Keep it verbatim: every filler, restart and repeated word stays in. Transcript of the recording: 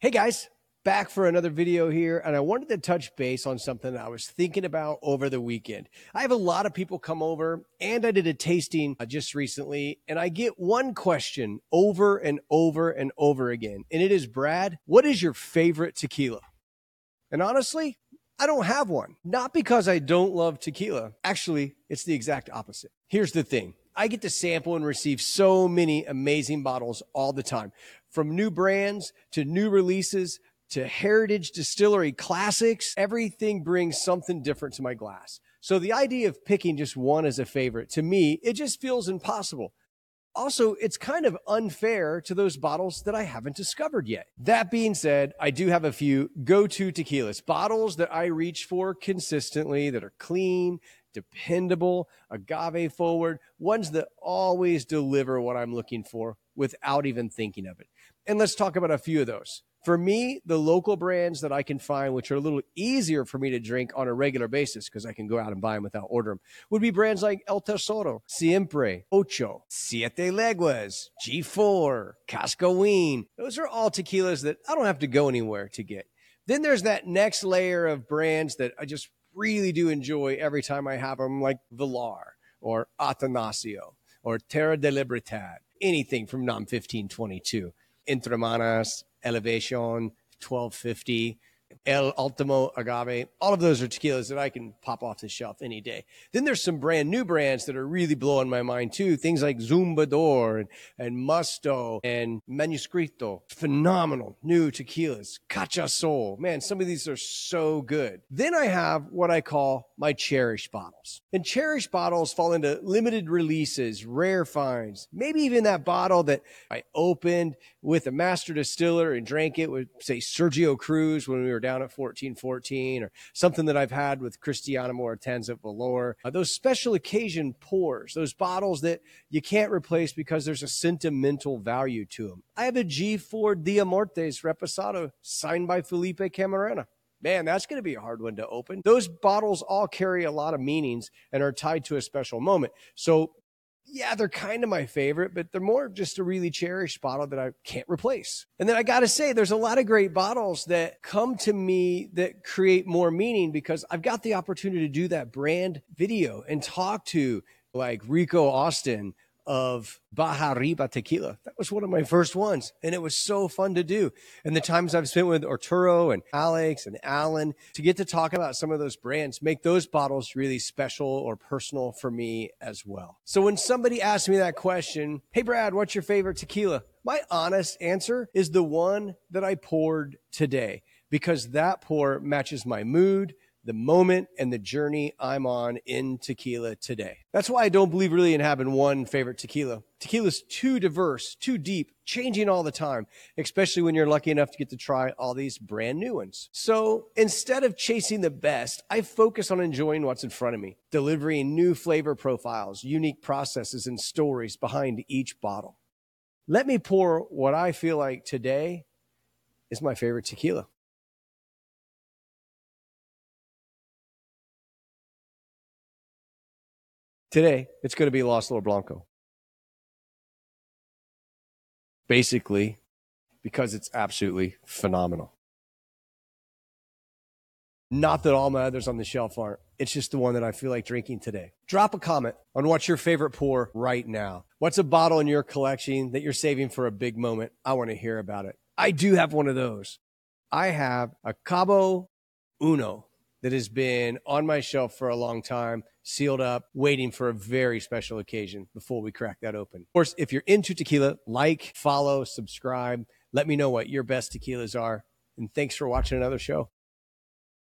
Hey guys, back for another video here, and I wanted to touch base on something I was thinking about over the weekend. I have a lot of people come over, and I did a tasting uh, just recently, and I get one question over and over and over again, and it is, Brad, what is your favorite tequila? And honestly, I don't have one. Not because I don't love tequila. Actually, it's the exact opposite. Here's the thing. I get to sample and receive so many amazing bottles all the time, from new brands to new releases to heritage distillery classics. Everything brings something different to my glass. So the idea of picking just one as a favorite, to me, it just feels impossible. Also, it's kind of unfair to those bottles that I haven't discovered yet. That being said, I do have a few go-to tequilas, bottles that I reach for consistently, that are clean, dependable, agave forward, ones that always deliver what I'm looking for without even thinking of it. And let's talk about a few of those. For me, the local brands that I can find, which are a little easier for me to drink on a regular basis because I can go out and buy them without ordering them, would be brands like El Tesoro, Siempre, Ocho, Siete Leguas, G four, Cascaween. Those are all tequilas that I don't have to go anywhere to get. Then there's that next layer of brands that I just really do enjoy every time I have them, like Villar or Atanasio or Terra de Libertad, anything from N O M fifteen twenty-two, Entre Manas, Elevation, twelve fifty, El Ultimo Agave. All of those are tequilas that I can pop off the shelf any day. Then there's some brand new brands that are really blowing my mind too. Things like Zumbador and, and Musto and Manuscrito. Phenomenal new tequilas. Cachasol. Man, some of these are so good. Then I have what I call my cherished bottles. And cherished bottles fall into limited releases, rare finds, maybe even that bottle that I opened with a master distiller and drank it with, say, Sergio Cruz when we were down at fourteen fourteen, or something that I've had with Cristiano Moritz at Valor. Uh, those special occasion pours, those bottles that you can't replace because there's a sentimental value to them. I have a G four Diamortes Reposado signed by Felipe Camarena. Man, that's going to be a hard one to open. Those bottles all carry a lot of meanings and are tied to a special moment. So yeah, they're kind of my favorite, but they're more just a really cherished bottle that I can't replace. And then I got to say, there's a lot of great bottles that come to me that create more meaning because I've got the opportunity to do that brand video and talk to like Rico Austin of Baja Riba Tequila. That was one of my first ones, and it was so fun to do. And the times I've spent with Arturo and Alex and Alan to get to talk about some of those brands make those bottles really special or personal for me as well. So when somebody asks me that question, hey Brad, what's your favorite tequila? My honest answer is the one that I poured today, because that pour matches my mood, the moment, and the journey I'm on in tequila today. That's why I don't believe really in having one favorite tequila. Tequila's too diverse, too deep, changing all the time, especially when you're lucky enough to get to try all these brand new ones. So instead of chasing the best, I focus on enjoying what's in front of me, delivering new flavor profiles, unique processes, and stories behind each bottle. Let me pour what I feel like today is my favorite tequila. Today, it's going to be Los Lor Blanco. Basically, because it's absolutely phenomenal. Not that all my others on the shelf aren't. It's just the one that I feel like drinking today. Drop a comment on what's your favorite pour right now. What's a bottle in your collection that you're saving for a big moment? I want to hear about it. I do have one of those. I have a Cabo Uno that has been on my shelf for a long time, sealed up, waiting for a very special occasion before we crack that open. Of course, if you're into tequila, like, follow, subscribe. Let me know what your best tequilas are. And thanks for watching another show.